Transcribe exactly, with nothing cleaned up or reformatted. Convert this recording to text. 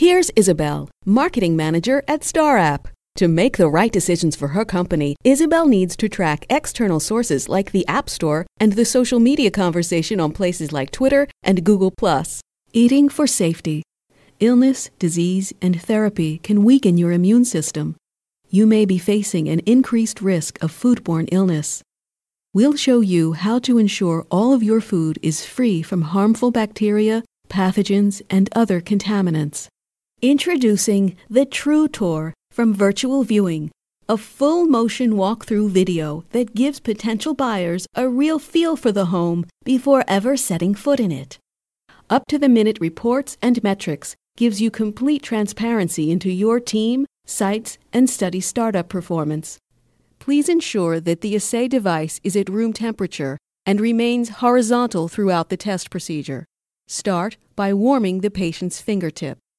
Here's Isabel, marketing manager at StarApp. To make the right decisions for her company, Isabel needs to track external sources like the App Store and the social media conversation on places like Twitter and Google plus. Eating for safety. Illness, disease, and therapy can weaken your immune system. You may be facing an increased risk of foodborne illness. We'll show you how to ensure all of your food is free from harmful bacteria, pathogens, and other contaminants. Introducing the True Tour from Virtual Viewing, a full-motion walkthrough video that gives potential buyers a real feel for the home before ever setting foot in it. Up-to-the-minute reports and metrics gives you complete transparency into your team, sites, and study startup performance. Please ensure that the assay device is at room temperature and remains horizontal throughout the test procedure. Start by warming the patient's fingertip.